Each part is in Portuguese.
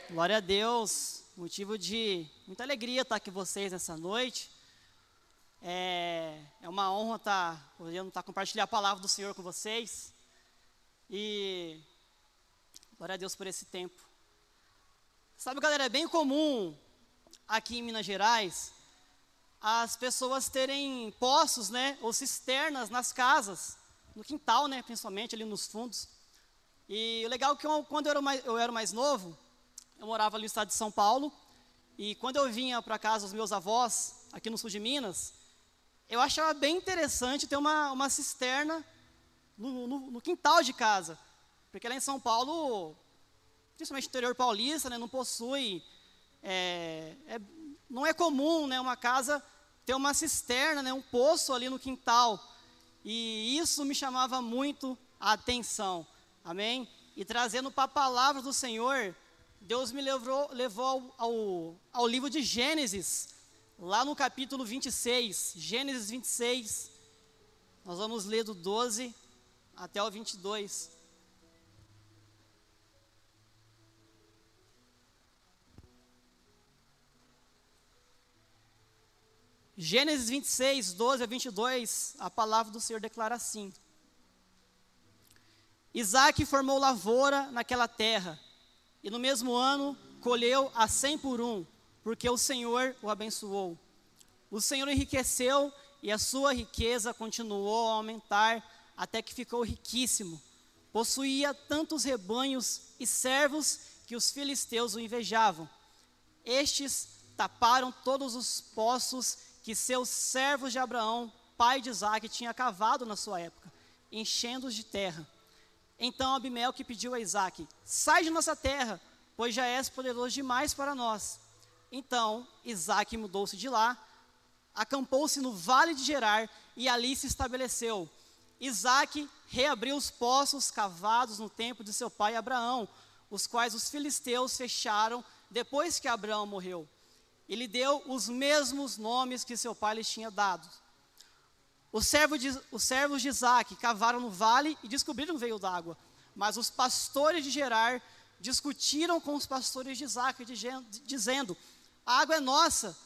Glória a Deus, motivo de muita alegria estar aqui com vocês nessa noite. É uma honra podendo compartilhar a palavra do Senhor com vocês. E glória a Deus por esse tempo. Sabe, galera, é bem comum aqui em Minas Gerais as pessoas terem poços, né, ou cisternas nas casas, no quintal, né, principalmente ali nos fundos. E o legal é que quando eu era mais novo, eu morava ali no estado de São Paulo, e quando eu vinha para casa dos meus avós, aqui no sul de Minas, eu achava bem interessante ter uma cisterna no quintal de casa, porque lá em São Paulo, principalmente no interior paulista, né, não possui, não é comum, né, uma casa ter uma cisterna, né, um poço ali no quintal, e isso me chamava muito a atenção, amém? E trazendo para a palavra do Senhor, Deus me levou ao livro de Gênesis, lá no capítulo 26, Gênesis 26, nós vamos ler do 12 até o 22. Gênesis 26, 12 a 22, a palavra do Senhor declara assim: Isaque formou lavoura naquela terra, e no mesmo ano colheu a 100 por um, porque o Senhor o abençoou. O Senhor enriqueceu, e a sua riqueza continuou a aumentar, até que ficou riquíssimo. Possuía tantos rebanhos e servos que os filisteus o invejavam. Estes taparam todos os poços que seus servos de Abraão, pai de Isaque, tinha cavado na sua época, enchendo-os de terra. Então Abimeleque pediu a Isaque: sai de nossa terra, pois já és poderoso demais para nós. Então Isaque mudou-se de lá, acampou-se no vale de Gerar e ali se estabeleceu. Isaque reabriu os poços cavados no tempo de seu pai Abraão, os quais os filisteus fecharam depois que Abraão morreu. Ele deu os mesmos nomes que seu pai lhes tinha dado. Os servos de Isaque cavaram no vale e descobriram o veio d'água. Mas os pastores de Gerar discutiram com os pastores de Isaque, dizendo: a água é nossa.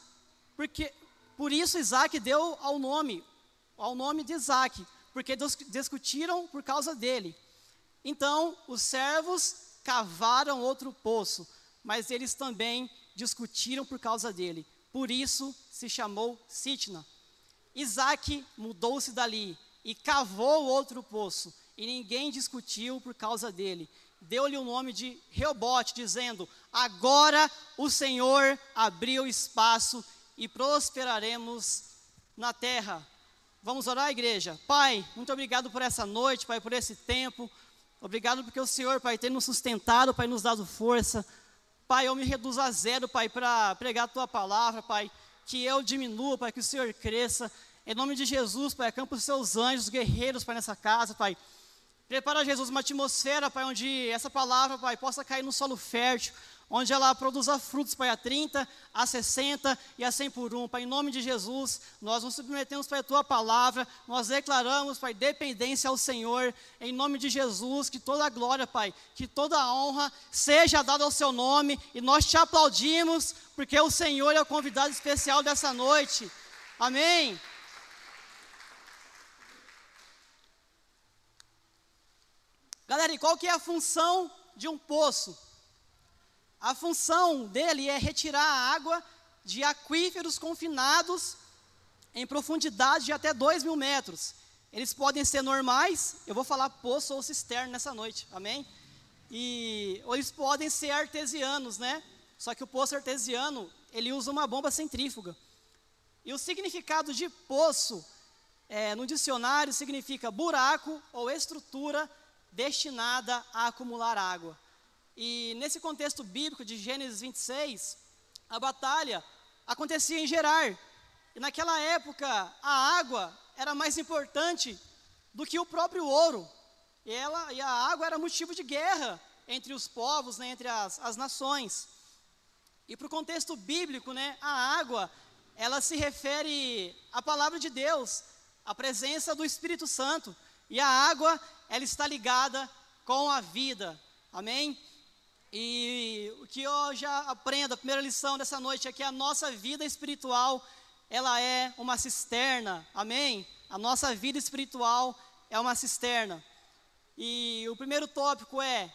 Por isso Isaque deu ao nome de Isaque, porque discutiram por causa dele. Então os servos cavaram outro poço, mas eles também discutiram por causa dele. Por isso se chamou Sitna. Isaque mudou-se dali e cavou outro poço, e ninguém discutiu por causa dele. Deu-lhe o nome de Reobote, dizendo: agora o Senhor abriu espaço e prosperaremos na terra. Vamos orar, igreja? Pai, muito obrigado por essa noite, Pai, por esse tempo. Obrigado porque o Senhor, Pai, tem nos sustentado, Pai, nos dado força. Pai, eu me reduzo a zero, Pai, para pregar a Tua palavra, Pai. Que eu diminua, Pai, que o Senhor cresça. Em nome de Jesus, Pai, acampa os Seus anjos, guerreiros, Pai, nessa casa, Pai. Prepara, Jesus, uma atmosfera, Pai, onde essa palavra, Pai, possa cair no solo fértil, onde ela produza frutos, Pai, a 30, a 60 e a 100 por um. Pai, em nome de Jesus, nós nos submetemos, Pai, a Tua palavra, nós declaramos, Pai, dependência ao Senhor, em nome de Jesus, que toda a glória, Pai, que toda a honra seja dada ao Seu nome, e nós Te aplaudimos, porque o Senhor é o convidado especial dessa noite. Amém. Galera, e qual que é a função de um poço? A função dele é retirar a água de aquíferos confinados em profundidade de até 2.000 metros. Eles podem ser normais, eu vou falar poço ou cisterna nessa noite, amém? Ou eles podem ser artesianos, né? Só que o poço artesiano, ele usa uma bomba centrífuga. E o significado de poço, no dicionário, significa buraco ou estrutura destinada a acumular água. E nesse contexto bíblico de Gênesis 26, a batalha acontecia em Gerar. E naquela época, a água era mais importante do que o próprio ouro. E a água era motivo de guerra entre os povos, né, entre as nações. E para o contexto bíblico, né, a água, ela se refere à palavra de Deus, à presença do Espírito Santo. E a água, ela está ligada com a vida. Amém? E o que eu já aprendo, a primeira lição dessa noite é que a nossa vida espiritual, ela é uma cisterna, amém? A nossa vida espiritual é uma cisterna. E o primeiro tópico é: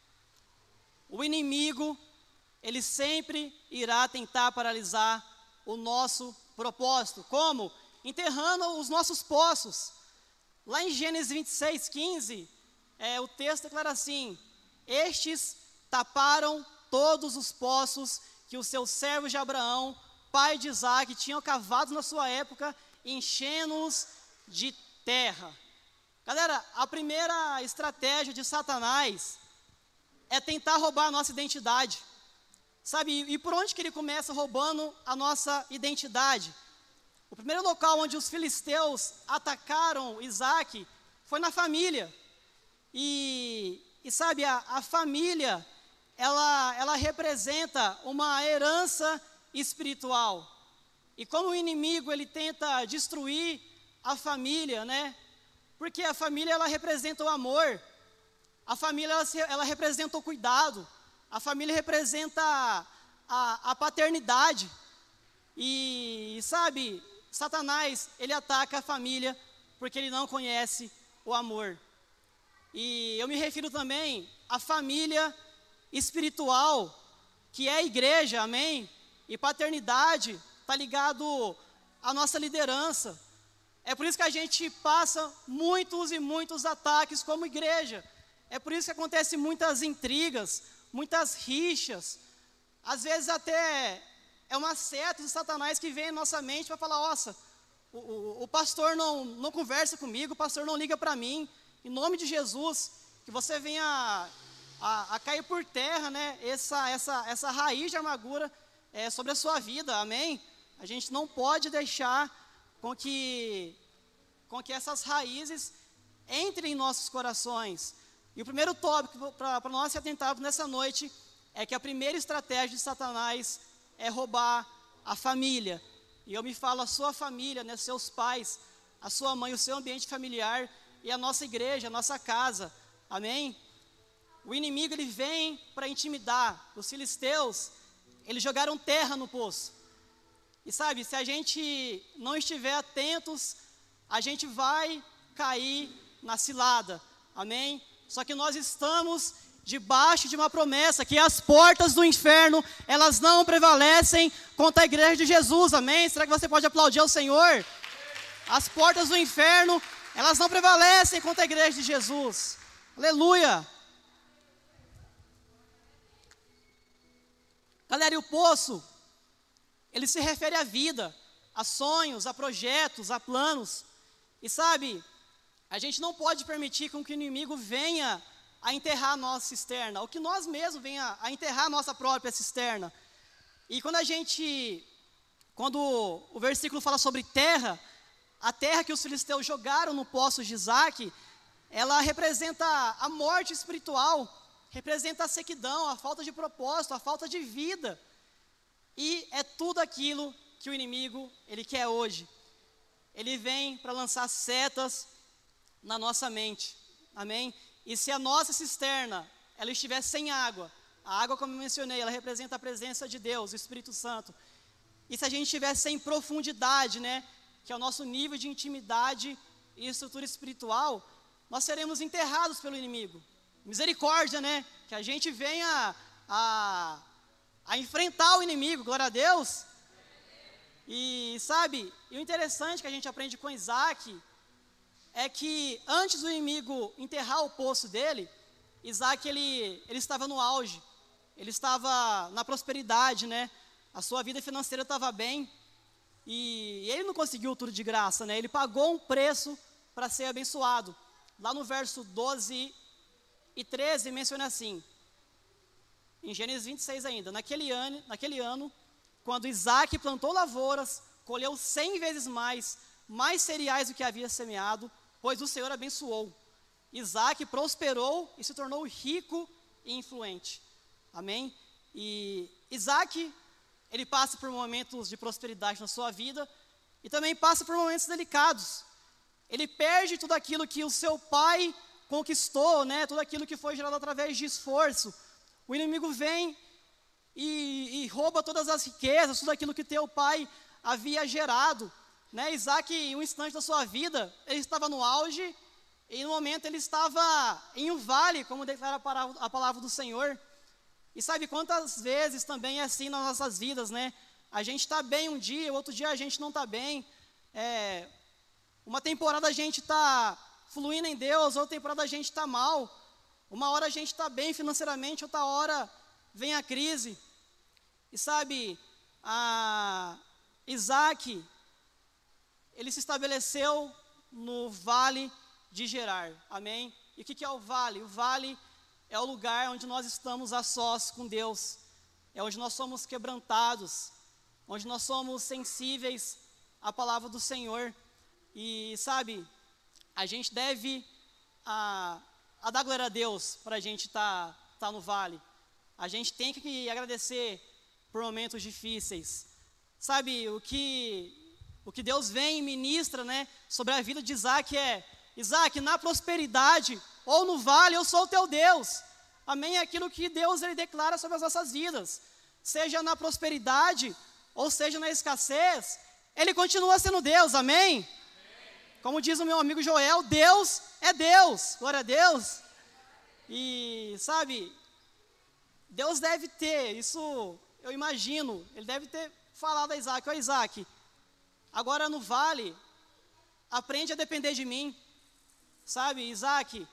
o inimigo, ele sempre irá tentar paralisar o nosso propósito. Como? Enterrando os nossos poços. Lá em Gênesis 26:15, o texto declara assim: estes taparam todos os poços que os seus servos de Abraão, pai de Isaac, tinham cavado na sua época, enchendo-os de terra. Galera, a primeira estratégia de Satanás é tentar roubar a nossa identidade. Sabe, e por onde que ele começa roubando a nossa identidade? O primeiro local onde os filisteus atacaram Isaac foi na família. E sabe, a família, ela representa uma herança espiritual. E como o inimigo, ele tenta destruir a família, né? Porque a família, ela representa o amor. A família, ela representa o cuidado. A família representa a paternidade. E sabe, Satanás, ele ataca a família porque ele não conhece o amor. E eu me refiro também à família espiritual, que é a igreja, amém? E paternidade está ligado à nossa liderança. É por isso que a gente passa muitos e muitos ataques como igreja. É por isso que acontecem muitas intrigas, muitas rixas. Às vezes até é uma seta de Satanás que vem em nossa mente para falar: nossa, o pastor não conversa comigo, o pastor não liga para mim. Em nome de Jesus, que você venha a cair por terra, né, essa raiz de amargura sobre a sua vida, amém? A gente não pode deixar com que essas raízes entrem em nossos corações. E o primeiro tópico para nós se atentarmos nessa noite é que a primeira estratégia de Satanás é roubar a família. E eu me falo a sua família, né, seus pais, a sua mãe, o seu ambiente familiar e a nossa igreja, a nossa casa, amém? O inimigo, ele vem para intimidar. Os filisteus, eles jogaram terra no poço. E sabe, se a gente não estiver atentos, a gente vai cair na cilada, amém? Só que nós estamos debaixo de uma promessa, que as portas do inferno, elas não prevalecem contra a igreja de Jesus, amém? Será que você pode aplaudir ao Senhor? As portas do inferno, elas não prevalecem contra a igreja de Jesus, aleluia! Galera, e o poço, ele se refere à vida, a sonhos, a projetos, a planos. E sabe, a gente não pode permitir que o inimigo venha a enterrar a nossa cisterna, ou que nós mesmos venha a enterrar a nossa própria cisterna. E quando o versículo fala sobre terra, a terra que os filisteus jogaram no poço de Isaac, ela representa a morte espiritual, representa a sequidão, a falta de propósito, a falta de vida. E é tudo aquilo que o inimigo, ele quer hoje. Ele vem para lançar setas na nossa mente, amém? E se a nossa cisterna, ela estiver sem água, a água, como eu mencionei, ela representa a presença de Deus, o Espírito Santo. E se a gente estiver sem profundidade, né, que é o nosso nível de intimidade e estrutura espiritual, nós seremos enterrados pelo inimigo. Misericórdia, né, que a gente venha a enfrentar o inimigo, glória a Deus. E sabe, e o interessante que a gente aprende com Isaac é que antes do inimigo enterrar o poço dele, Isaac, ele estava no auge, ele estava na prosperidade, né? A sua vida financeira estava bem, e ele não conseguiu tudo de graça, né? Ele pagou um preço para ser abençoado. Lá no verso 12 e 13 menciona assim, em Gênesis 26 ainda: naquele ano, quando Isaac plantou lavouras, colheu 100 vezes mais cereais do que havia semeado, pois o Senhor abençoou. Isaac prosperou e se tornou rico e influente. Amém? E Isaac, ele passa por momentos de prosperidade na sua vida e também passa por momentos delicados. Ele perde tudo aquilo que o seu pai conquistou, né? Tudo aquilo que foi gerado através de esforço. o inimigo vem e rouba todas as riquezas, tudo aquilo que teu pai havia gerado, né? Isaac, em um instante da sua vida, ele estava no auge, e no momento ele estava em um vale, como declara a palavra do Senhor. E sabe quantas vezes também é assim nas nossas vidas, né? A gente está bem um dia, o outro dia a gente não está bem. Uma temporada a gente está fluindo em Deus, outra temporada a gente está mal. Uma hora a gente está bem financeiramente, outra hora vem a crise. E sabe, Isaac, ele se estabeleceu no vale de Gerar, amém? E o que é o vale? O vale é o lugar onde nós estamos a sós com Deus, é onde nós somos quebrantados, onde nós somos sensíveis à palavra do Senhor. E sabe, a gente deve a dar glória a Deus para a gente tá no vale. A gente tem que agradecer por momentos difíceis. Sabe, o que Deus vem e ministra, né, sobre a vida de Isaac é: Isaac, na prosperidade ou no vale, eu sou o teu Deus. Amém? É aquilo que Deus ele declara sobre as nossas vidas. Seja na prosperidade ou seja na escassez, Ele continua sendo Deus, amém? Como diz o meu amigo Joel, Deus é Deus, glória a Deus. E sabe, Deus deve ter, isso eu imagino, Ele deve ter falado a Isaac: ó Isaac, agora no vale, aprende a depender de mim. Sabe, Isaac,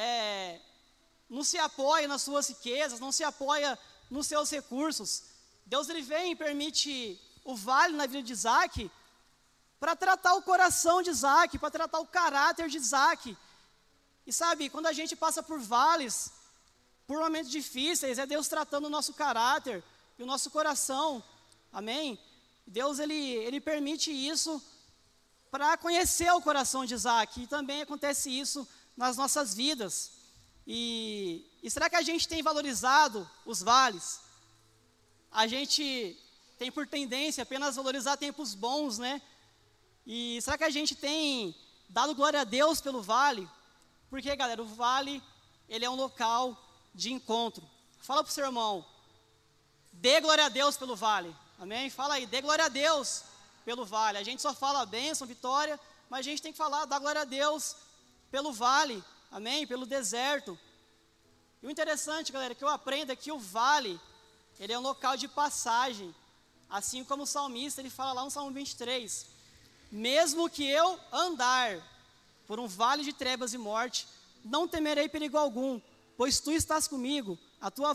não se apoia nas suas riquezas, não se apoia nos seus recursos. Deus ele vem e permite o vale na vida de Isaac para tratar o coração de Isaac, para tratar o caráter de Isaac. E sabe, quando a gente passa por vales, por momentos difíceis, é Deus tratando o nosso caráter e o nosso coração, amém? Deus ele permite isso para conhecer o coração de Isaac, e também acontece isso nas nossas vidas. E será que a gente tem valorizado os vales? A gente tem por tendência apenas valorizar tempos bons, né? E será que a gente tem dado glória a Deus pelo vale? Porque, galera, o vale, ele é um local de encontro. Fala para o seu irmão: dê glória a Deus pelo vale, amém? Fala aí, dê glória a Deus pelo vale. A gente só fala bênção, vitória, mas a gente tem que falar, dar glória a Deus pelo vale, amém? Pelo deserto. E o interessante, galera, que eu aprendo é que o vale, ele é um local de passagem, assim como o salmista, ele fala lá no Salmo 23, mesmo que eu andar por um vale de trevas e morte, não temerei perigo algum, pois tu estás comigo, a tua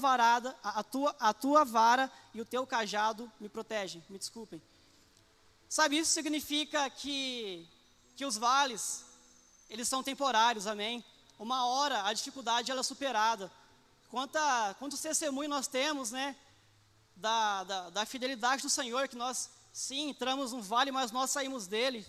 vara e o teu cajado me protegem. Me desculpem. Sabe, isso significa que os vales, eles são temporários, amém? Uma hora a dificuldade ela é superada. Quantos testemunhos nós temos, né? Da fidelidade do Senhor, que nós, sim, entramos num vale, mas nós saímos dele.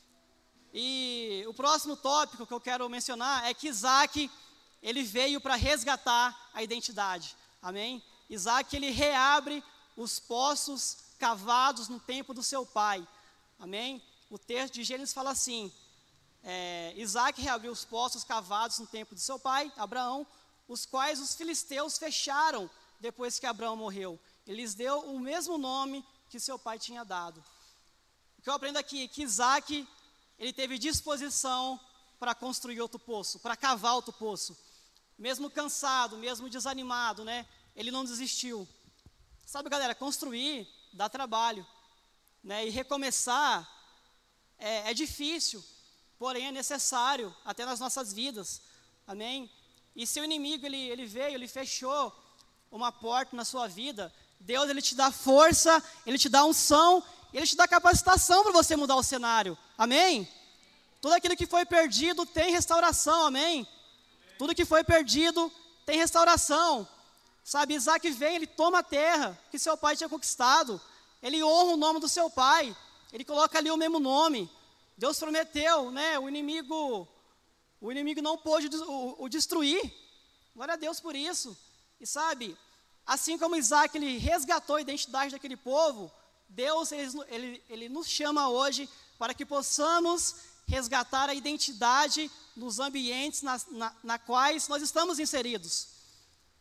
E o próximo tópico que eu quero mencionar é que Isaac, ele veio para resgatar a identidade, amém? Isaac, ele reabre os poços cavados no tempo do seu pai, amém? O texto de Gênesis fala assim: Isaac reabriu os poços cavados no tempo do seu pai, Abraão, os quais os filisteus fecharam depois que Abraão morreu. Ele lhes deu o mesmo nome que seu pai tinha dado. O que eu aprendo aqui é que Isaac, ele teve disposição para construir outro poço, para cavar outro poço. Mesmo cansado, mesmo desanimado, né? Ele não desistiu. Sabe, galera, construir dá trabalho, né? E recomeçar é difícil, porém é necessário até nas nossas vidas, amém? E se o inimigo ele veio, ele fechou uma porta na sua vida, Deus ele te dá força, ele te dá unção, ele te dá capacitação para você mudar o cenário, amém? Tudo aquilo que foi perdido tem restauração, amém? Tudo que foi perdido tem restauração. Sabe, Isaac vem, ele toma a terra que seu pai tinha conquistado, ele honra o nome do seu pai, ele coloca ali o mesmo nome. Deus prometeu, né? O inimigo não pôde o destruir. Glória a Deus por isso. E sabe, assim como Isaac ele resgatou a identidade daquele povo, Deus ele nos chama hoje para que possamos resgatar a identidade nos ambientes na quais nós estamos inseridos.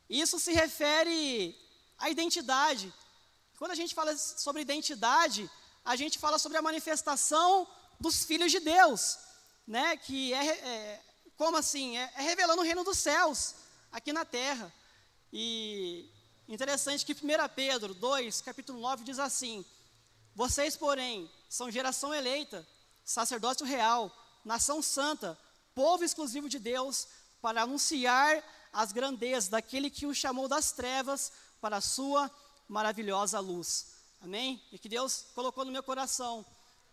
Isso se refere à identidade. Quando a gente fala sobre identidade, a gente fala sobre a manifestação dos filhos de Deus, né? Que como assim? É revelando o reino dos céus aqui na terra. E interessante que 1 Pedro 2, capítulo 9, diz assim: vocês, porém, são geração eleita, sacerdócio real, nação santa, povo exclusivo de Deus, para anunciar as grandezas daquele que o chamou das trevas para a sua maravilhosa luz. Amém? E que Deus colocou no meu coração.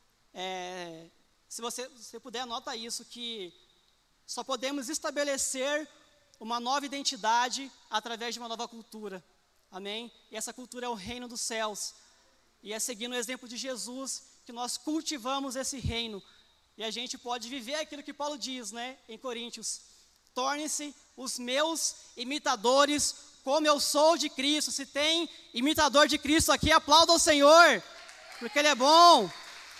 Se você puder, anota isso, que só podemos estabelecer uma nova identidade através de uma nova cultura. Amém? E essa cultura é o reino dos céus. E é seguindo o exemplo de Jesus que nós cultivamos esse reino. E a gente pode viver aquilo que Paulo diz, né, em Coríntios: tornem-se os meus imitadores, como eu sou de Cristo. Se tem imitador de Cristo aqui, aplauda o Senhor, porque Ele é bom.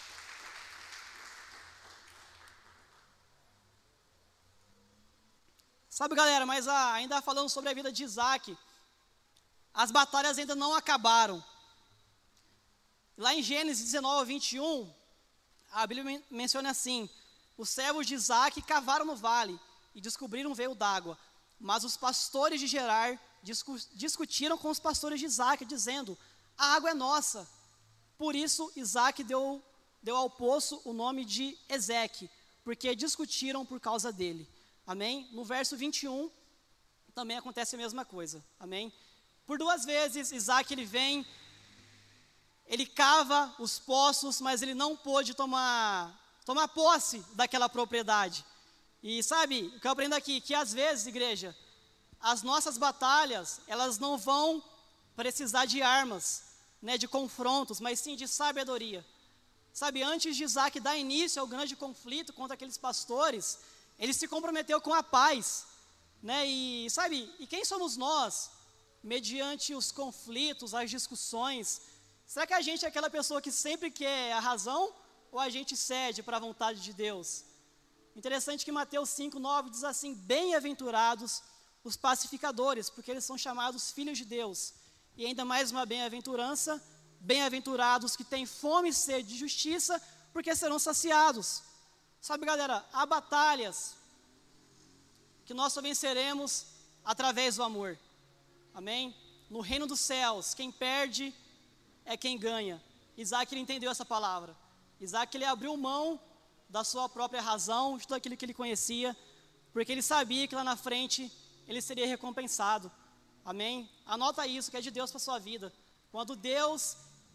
Sabe, galera, mas ainda falando sobre a vida de Isaac, as batalhas ainda não acabaram. Lá em Gênesis 19, 21, a Bíblia menciona assim: os servos de Isaac cavaram no vale e descobriram um veio d'água, mas os pastores de Gerar discutiram com os pastores de Isaac, dizendo: a água é nossa. Por isso Isaac deu ao poço o nome de Ezeque, porque discutiram por causa dele. Amém? No verso 21, também acontece a mesma coisa. Amém? Por 2 vezes, Isaac ele cava os poços, mas ele não pôde tomar posse daquela propriedade. E sabe, o que eu aprendo aqui, que às vezes, igreja, as nossas batalhas, elas não vão precisar de armas, né, de confrontos, mas sim de sabedoria. Sabe, antes de Isaac dar início ao grande conflito contra aqueles pastores, ele se comprometeu com a paz, né? E sabe, e quem somos nós, mediante os conflitos, as discussões? Será que a gente é aquela pessoa que sempre quer a razão, ou a gente cede para a vontade de Deus? Interessante que Mateus 5:9 diz assim: bem-aventurados os pacificadores, porque eles são chamados filhos de Deus. E ainda mais uma bem-aventurança: bem-aventurados que têm fome e sede de justiça, porque serão saciados. Sabe, galera, há batalhas que nós só venceremos através do amor. Amém? No reino dos céus, quem perde é quem ganha. Isaac, ele entendeu essa palavra. Isaac, ele abriu mão da sua própria razão, de tudo aquilo que ele conhecia, porque ele sabia que lá na frente ele seria recompensado. Amém? Anota isso, que é de Deus para a sua vida. Quando Deus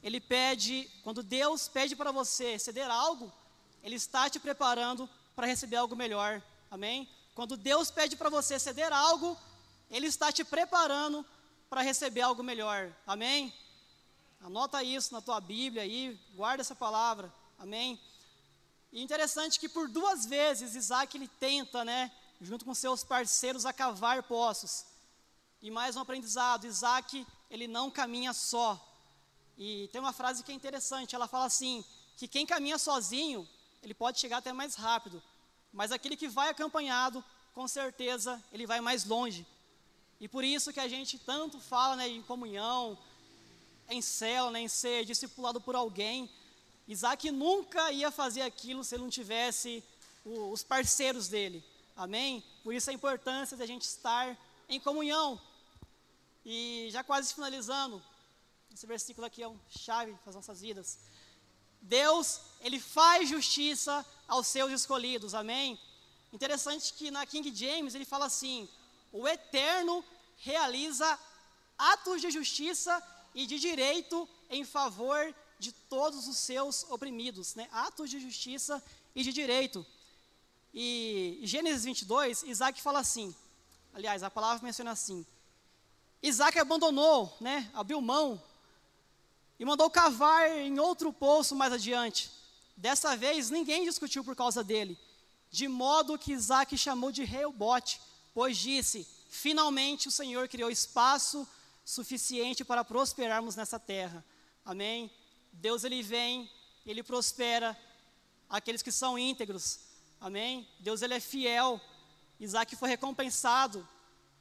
pede para você ceder algo, Ele está te preparando para receber algo melhor. Amém? Quando Deus pede para você ceder algo, Ele está te preparando para receber algo melhor. Amém? Anota isso na tua Bíblia aí, guarda essa palavra. Amém? E interessante que por 2 vezes Isaac, ele tenta, né, junto com seus parceiros, a cavar poços. E mais um aprendizado: Isaac, ele não caminha só. E tem uma frase que é interessante, ela fala assim, que quem caminha sozinho, ele pode chegar até mais rápido, mas aquele que vai acompanhado, com certeza, ele vai mais longe. E por isso que a gente tanto fala, né, em comunhão, em célula, né, em ser discipulado por alguém. Isaac nunca ia fazer aquilo se ele não tivesse os parceiros dele. Amém? Por isso a importância da gente estar em comunhão. E já quase finalizando, esse versículo aqui é um chave para as nossas vidas. Deus, Ele faz justiça aos seus escolhidos, amém? Interessante que na King James ele fala assim: o Eterno realiza atos de justiça e de direito em favor de todos os seus oprimidos, né? Atos de justiça e de direito. E em Gênesis 22, Isaac fala assim, aliás, a palavra menciona assim: Isaac abandonou, né, abriu mão e mandou cavar em outro poço mais adiante. Dessa vez, ninguém discutiu por causa dele, de modo que Isaac chamou de Reobote, pois disse: finalmente o Senhor criou espaço suficiente para prosperarmos nessa terra. Amém? Deus, Ele vem, Ele prospera aqueles que são íntegros. Amém? Deus, Ele é fiel. Isaac foi recompensado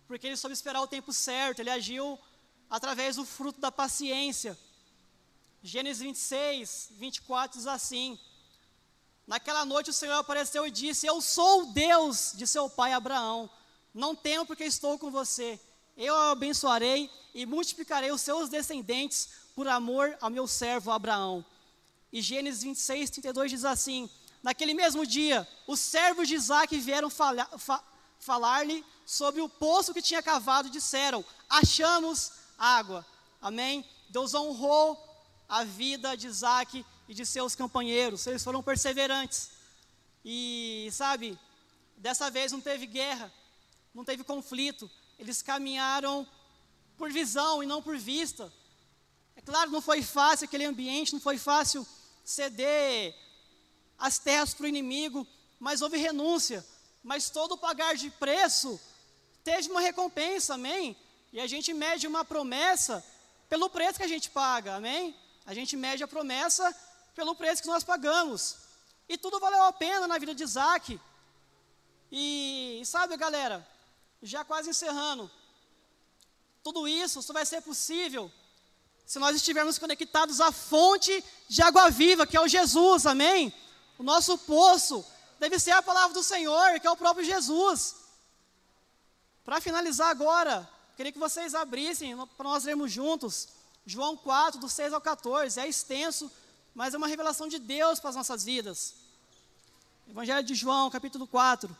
porque ele soube esperar o tempo certo, ele agiu através do fruto da paciência. Gênesis 26, 24 diz assim: naquela noite o Senhor apareceu e disse: eu sou o Deus de seu pai Abraão, não temo porque estou com você, eu o abençoarei e multiplicarei os seus descendentes por amor ao meu servo Abraão. E Gênesis 26, 32 diz assim: naquele mesmo dia, os servos de Isaque vieram falar-lhe sobre o poço que tinha cavado e disseram: achamos água. Amém? Deus honrou a vida de Isaque e de seus companheiros, eles foram perseverantes. E sabe, dessa vez não teve guerra, não teve conflito, eles caminharam por visão e não por vista. É claro, não foi fácil aquele ambiente, não foi fácil ceder as terras para o inimigo, mas houve renúncia, mas todo pagar de preço teve uma recompensa, amém? E a gente mede uma promessa pelo preço que a gente paga, amém? A gente mede a promessa pelo preço que nós pagamos, e tudo valeu a pena na vida de Isaque. E sabe, galera, já quase encerrando, tudo isso só vai ser possível se nós estivermos conectados à fonte de água viva, que é o Jesus, amém? O nosso poço deve ser a palavra do Senhor, que é o próprio Jesus. Para finalizar agora, queria que vocês abrissem, para nós lermos juntos, João 4, do 6 ao 14, é extenso, mas é uma revelação de Deus para as nossas vidas. Evangelho de João, capítulo 4.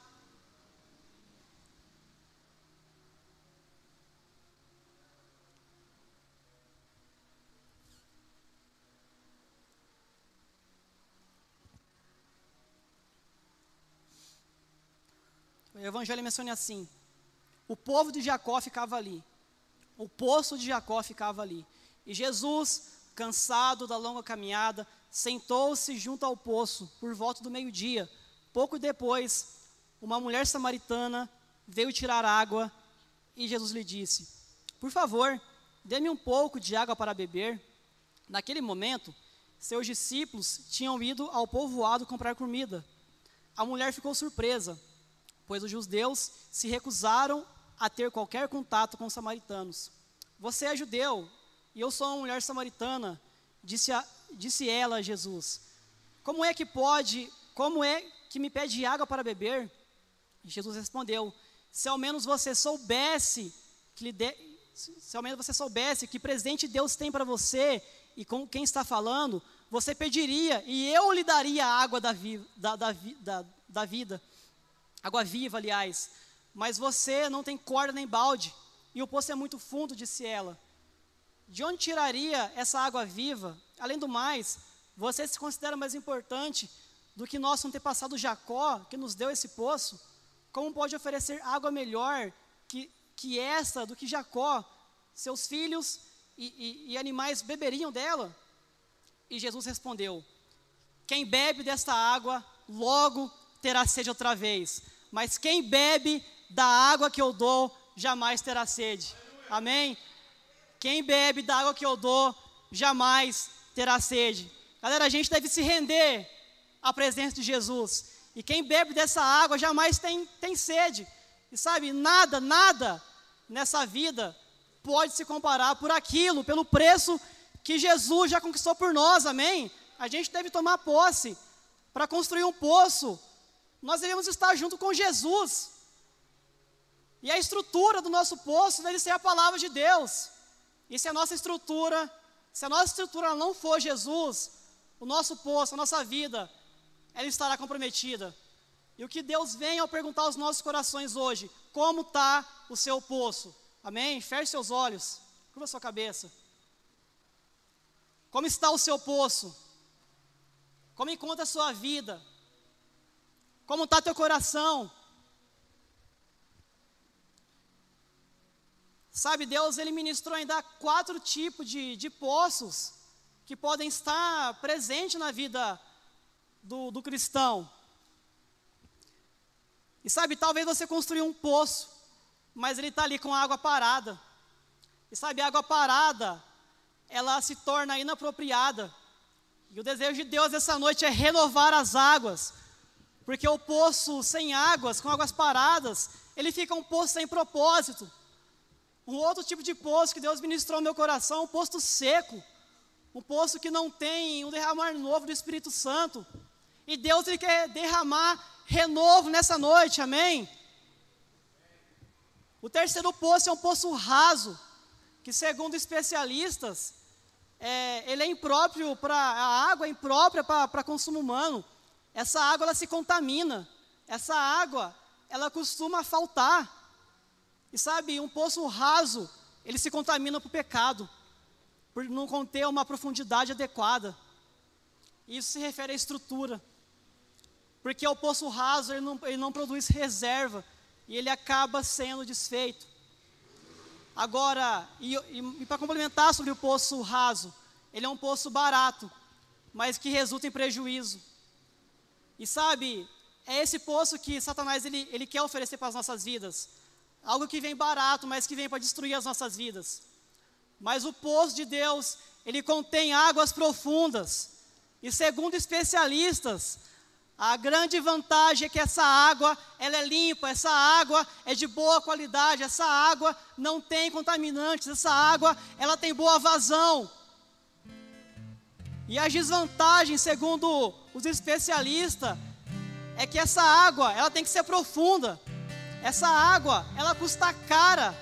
O Evangelho menciona assim: o povo de Jacó ficava ali, o poço de Jacó ficava ali, e Jesus, cansado da longa caminhada, sentou-se junto ao poço por volta do meio-dia. Pouco depois, uma mulher samaritana veio tirar água, e Jesus lhe disse: por favor, dê-me um pouco de água para beber. Naquele momento, seus discípulos tinham ido ao povoado comprar comida. A mulher ficou surpresa, pois os judeus se recusaram a ter qualquer contato com os samaritanos. Você é judeu, e eu sou uma mulher samaritana, disse ela a Jesus. Como é que me pede água para beber? E Jesus respondeu: se ao menos você soubesse que presente Deus tem para você e com quem está falando, você pediria e eu lhe daria a água da vida, água viva, aliás. Mas você não tem corda nem balde, e o poço é muito fundo, disse ela. De onde tiraria essa água viva? Além do mais, você se considera mais importante do que nosso antepassado Jacó, que nos deu esse poço? Como pode oferecer água melhor que essa, do que Jacó? Seus filhos e animais beberiam dela? E Jesus respondeu: quem bebe desta água, logo terá sede outra vez. Mas quem bebe da água que eu dou, jamais terá sede. Amém? Quem bebe da água que eu dou, jamais terá sede. Galera, a gente deve se render à presença de Jesus. E quem bebe dessa água, jamais tem sede. E sabe, nada nessa vida pode se comparar pelo preço que Jesus já conquistou por nós, amém? A gente deve tomar posse. Para construir um poço, nós devemos estar junto com Jesus. E a estrutura do nosso poço deve ser a palavra de Deus. E se a nossa estrutura não for Jesus, o nosso poço, a nossa vida, ela estará comprometida. E o que Deus vem ao perguntar aos nossos corações hoje: como está o seu poço? Amém? Feche seus olhos, curva sua cabeça. Como está o seu poço? Como encontra a sua vida? Como está teu coração? Sabe, Deus, Ele ministrou ainda 4 tipos de poços que podem estar presentes na vida do cristão. E sabe, talvez você construiu um poço, mas ele está ali com água parada. E sabe, a água parada, ela se torna inapropriada. E o desejo de Deus essa noite é renovar as águas, porque o poço sem águas, com águas paradas, ele fica um poço sem propósito. Um outro tipo de poço que Deus ministrou no meu coração, um poço seco, um poço que não tem um derramar novo do Espírito Santo. E Deus, ele quer derramar renovo nessa noite, amém? O terceiro poço é um poço raso, que segundo especialistas, ele é impróprio a água é imprópria para consumo humano. Essa água, ela se contamina, essa água, ela costuma faltar. E sabe, um poço raso, ele se contamina por pecado, por não conter uma profundidade adequada. Isso se refere à estrutura, porque o poço raso, ele não produz reserva, e ele acaba sendo desfeito. Agora, e para complementar sobre o poço raso, ele é um poço barato, mas que resulta em prejuízo. E sabe, é esse poço que Satanás ele quer oferecer para as nossas vidas. Algo que vem barato, mas que vem para destruir as nossas vidas. Mas o poço de Deus, ele contém águas profundas. E segundo especialistas, a grande vantagem é que essa água, ela é limpa, essa água é de boa qualidade, essa água não tem contaminantes, essa água, ela tem boa vazão. E a desvantagem, segundo os especialistas, é que essa água, ela tem que ser profunda. Essa água, ela custa cara.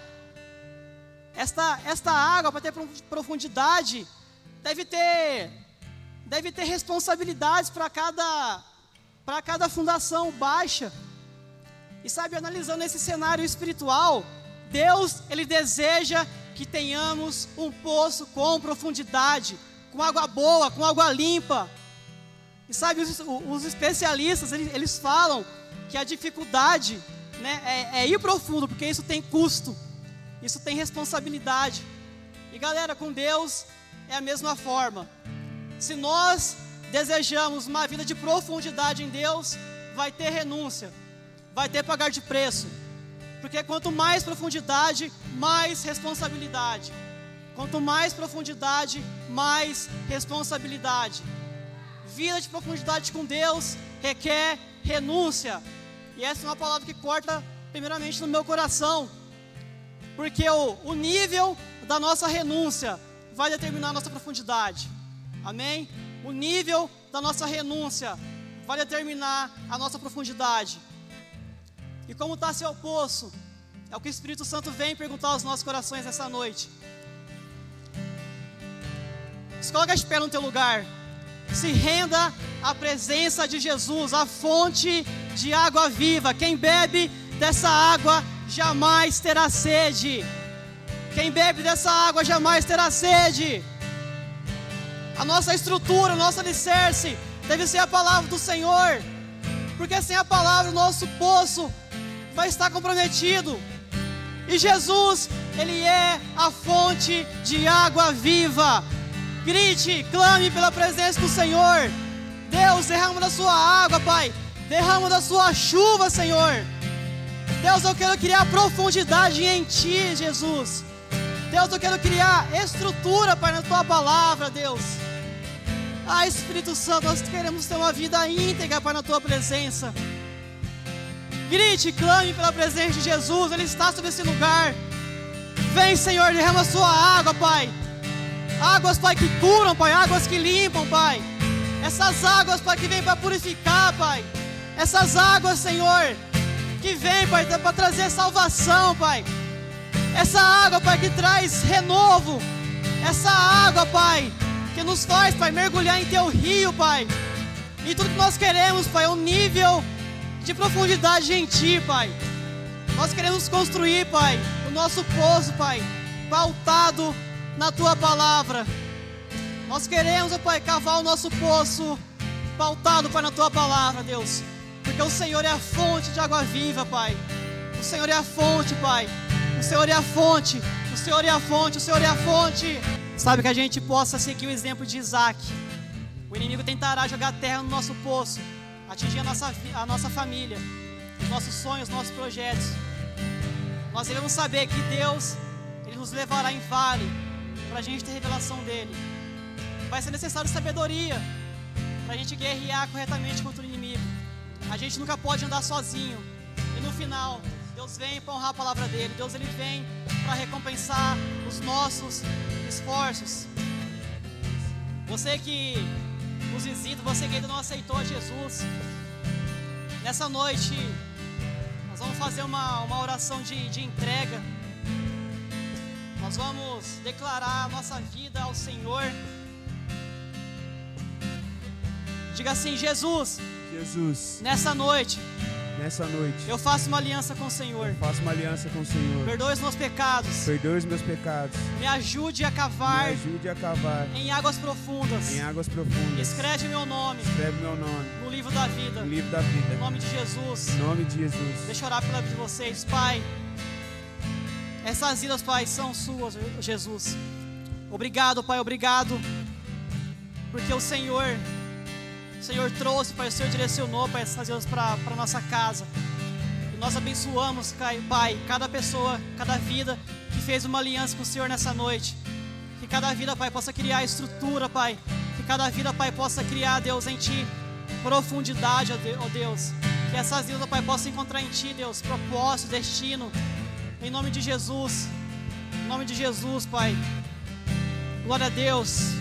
Esta água, para ter profundidade, deve ter responsabilidades para cada fundação baixa. E sabe, analisando esse cenário espiritual, Deus, ele deseja que tenhamos um poço com profundidade, com água boa, com água limpa. E sabe, os especialistas, eles falam que a dificuldade, né, é ir profundo, porque isso tem custo, isso tem responsabilidade. E galera, com Deus é a mesma forma. Se nós desejamos uma vida de profundidade em Deus, vai ter renúncia, vai ter pagar de preço. Porque quanto mais profundidade, mais responsabilidade. Quanto mais profundidade, mais responsabilidade. Vida de profundidade com Deus requer renúncia. E essa é uma palavra que corta primeiramente no meu coração, porque o nível da nossa renúncia vai determinar a nossa profundidade, amém? O nível da nossa renúncia vai determinar a nossa profundidade. E como está seu poço? É o que o Espírito Santo vem perguntar aos nossos corações essa noite. Se coloca de pé no teu lugar, se renda à presença de Jesus, a fonte de água viva. Quem bebe dessa água jamais terá sede. Quem bebe dessa água jamais terá sede. A nossa estrutura, o nosso alicerce deve ser a palavra do Senhor, porque sem a palavra o nosso poço vai estar comprometido. E Jesus, ele é a fonte de água viva. Grite, clame pela presença do Senhor. Deus, derrama da sua água, Pai. Derrama da sua chuva, Senhor. Deus, eu quero criar profundidade em Ti, Jesus. Deus, eu quero criar estrutura, Pai, na Tua palavra, Deus. Ah, Espírito Santo, nós queremos ter uma vida íntegra, Pai, na Tua presença. Grite, clame pela presença de Jesus. Ele está sobre esse lugar. Vem, Senhor, derrama a sua água, Pai. Águas, Pai, que curam, Pai. Águas que limpam, Pai. Essas águas, Pai, que vêm para purificar, Pai. Essas águas, Senhor, que vêm, Pai, para trazer salvação, Pai. Essa água, Pai, que traz renovo. Essa água, Pai, que nos faz, Pai, mergulhar em Teu rio, Pai. E tudo que nós queremos, Pai, é um nível de profundidade em Ti, Pai. Nós queremos construir, Pai, o nosso poço, Pai, pautado na Tua palavra. Nós queremos, ó Pai, cavar o nosso poço pautado, Pai, na Tua palavra, Deus. Porque o Senhor é a fonte de água viva, Pai. O Senhor é a fonte, Pai. O Senhor é a fonte. O Senhor é a fonte. O Senhor é a fonte. Sabe, que a gente possa seguir o exemplo de Isaac. O inimigo tentará jogar terra no nosso poço, atingir a nossa família, os nossos sonhos, os nossos projetos. Nós devemos saber que Deus, Ele nos levará em vale, para a gente ter revelação dEle. Vai ser necessário sabedoria para a gente guerrear corretamente contra o inimigo. A gente nunca pode andar sozinho. E no final, Deus vem para honrar a palavra dele. Deus, ele vem para recompensar os nossos esforços. Você que nos visita, você que ainda não aceitou a Jesus, nessa noite nós vamos fazer uma oração de entrega. Nós vamos declarar a nossa vida ao Senhor. Diga assim: Jesus, nessa noite eu faço uma aliança com o Senhor. Perdoe os meus pecados. Me ajude a cavar em águas profundas. Escreve meu nome no livro da vida. Em nome de Jesus. Deixa eu orar pela vida de vocês, Pai. Essas vidas, Pai, são suas, Jesus. Obrigado, Pai, obrigado. Porque o Senhor trouxe, Pai, o Senhor direcionou, Pai, essas vidas para a nossa casa. E nós abençoamos, Pai, cada pessoa, cada vida que fez uma aliança com o Senhor nessa noite. Que cada vida, Pai, possa criar estrutura, Pai. Que cada vida, Pai, possa criar, Deus, em Ti profundidade, ó Deus. Que essas vidas, Pai, possam encontrar em Ti, Deus, propósito, destino. Em nome de Jesus. Em nome de Jesus, Pai. Glória a Deus.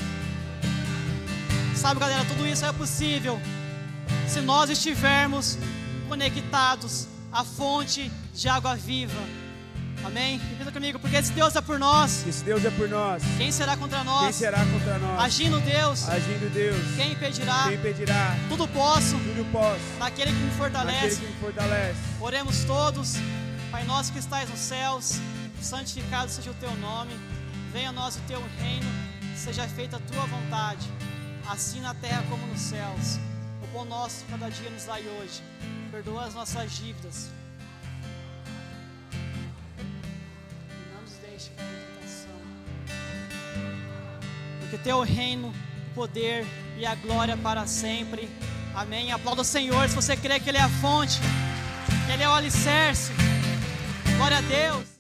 Sabe, galera, tudo isso é possível se nós estivermos conectados à fonte de água viva. Amém? Repita comigo: porque se Deus é por nós, quem será contra nós? Agindo Deus, quem impedirá? Tudo posso naquele que me fortalece. Oremos todos. Pai nosso que estais nos céus, santificado seja o teu nome. Venha a nós o teu reino, seja feita a tua vontade, assim na terra como nos céus. O pão nosso cada dia nos dai hoje. Perdoa as nossas dívidas. E não nos deixe cair em tentação. Porque teu reino, o poder e a glória para sempre. Amém. Aplauda o Senhor se você crê que Ele é a fonte, que Ele é o alicerce. Glória a Deus.